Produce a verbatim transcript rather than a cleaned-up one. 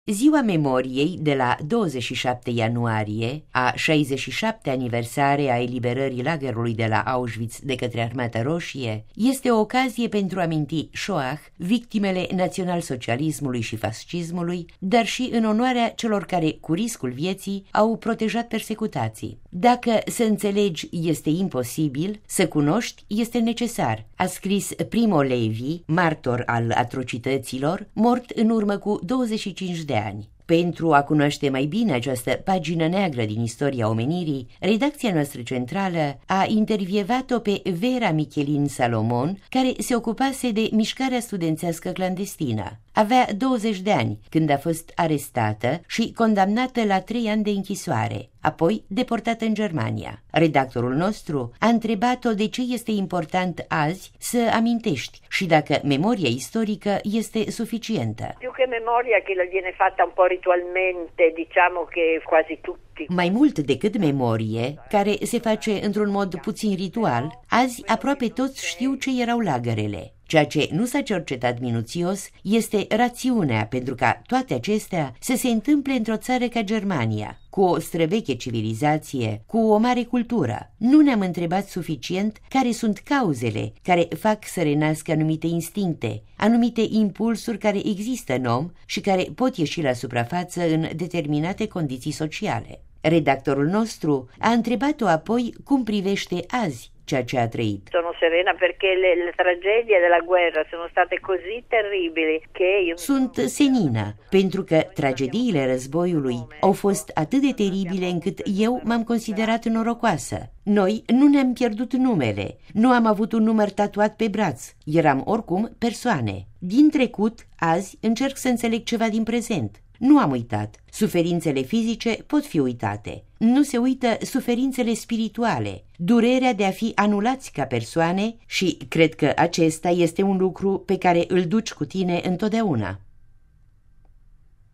Ziua memoriei de la douăzeci și șapte ianuarie, a șaizeci și șaptea aniversare a eliberării lagărului de la Auschwitz de către Armata Roșie, este o ocazie pentru a aminti Shoah, victimele național-socialismului și fascismului, dar și în onoarea celor care, cu riscul vieții, au protejat persecutații. Dacă să înțelegi este imposibil, să cunoști este necesar, a scris Primo Levi, martor al atrocităților, mort în urmă cu douăzeci și cinci de ani. Pentru a cunoaște mai bine această pagină neagră din istoria omenirii, redacția noastră centrală a intervievat-o pe Vera Michelin Salomon, care se ocupase de mișcarea studențească clandestină. Avea douăzeci de ani când a fost arestată și condamnată la trei ani de închisoare, apoi deportată în Germania. Redactorul nostru a întrebat-o de ce este important azi să amintești și dacă memoria istorică este suficientă. Più che memoria che la viene fatta un po' ritualmente, diciamo che quasi tutti. Mai mult decât memorie, care se face într-un mod puțin ritual, azi aproape toți știu ce erau lagărele. Ceea ce nu s-a cercetat minuțios este rațiunea pentru ca toate acestea să se întâmple într-o țară ca Germania, cu o străveche civilizație, cu o mare cultură. Nu ne-am întrebat suficient care sunt cauzele care fac să renască anumite instincte, anumite impulsuri care există în om și care pot ieși la suprafață în determinate condiții sociale. Redactorul nostru a întrebat-o apoi cum privește azi ceea ce a trăit. Sono serena perché le, le tragedie della guerra sono state così terribili che io... Sunt senină, pentru că tragediile războiului au fost atât de teribile încât eu m-am considerat norocoasă. Noi nu ne-am pierdut numele, nu am avut un număr tatuat pe braț, eram oricum persoane. Din trecut, azi încerc să înțeleg ceva din prezent. Nu am uitat. Suferințele fizice pot fi uitate. Nu se uită suferințele spirituale, durerea de a fi anulați ca persoane și cred că acesta este un lucru pe care îl duci cu tine întotdeauna.